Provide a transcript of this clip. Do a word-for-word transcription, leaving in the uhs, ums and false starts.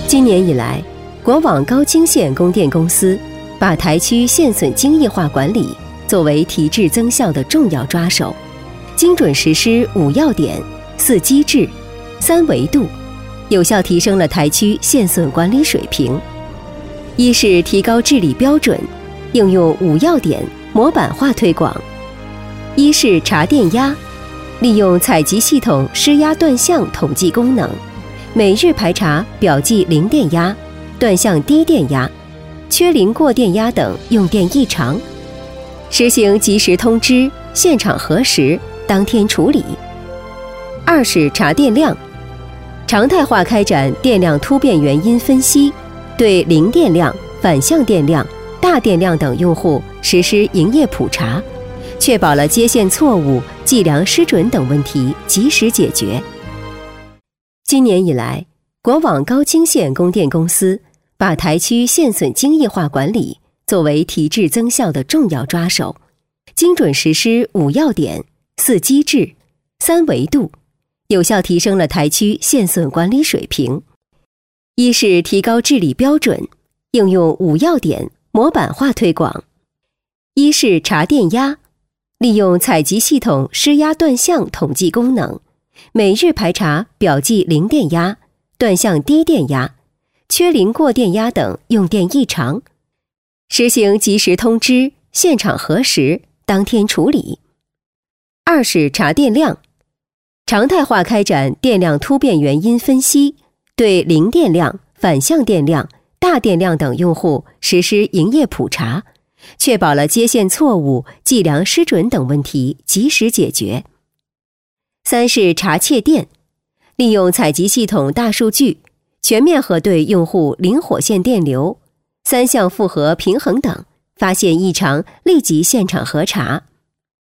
今年以来，国网高清线供电公司把台区线损精益化管理作为提质增效的重要抓手，精准实施五要点、四机制、三维度，有效提升了台区线损管理水平。一是提高治理标准，应用五要点模板化推广；一是查电压，利用采集系统施压断向统计功能，每日排查表记零电压、断向低电压、缺零过电压等用电异常，实行及时通知、现场核实、当天处理。二是查电量，常态化开展电量突变原因分析，对零电量、反向电量、大电量等用户实施营业普查，确保了接线错误、计量失准等问题及时解决。今年以来，国网高清线供电公司把台区线损精益化管理作为提质增效的重要抓手，精准实施五要点、四机制、三维度，有效提升了台区线损管理水平。一是提高治理标准，应用五要点模板化推广；一是查电压，利用采集系统施压断向统计功能，每日排查表记零电压、断向低电压、缺零过电压等用电异常，实行及时通知、现场核实、当天处理。二是查电量，常态化开展电量突变原因分析，对零电量、反向电量、大电量等用户实施营业普查，确保了接线错误、计量失准等问题及时解决。三是查窃电，利用采集系统大数据，全面核对用户零火线电流、三项负荷平衡等，发现异常立即现场核查。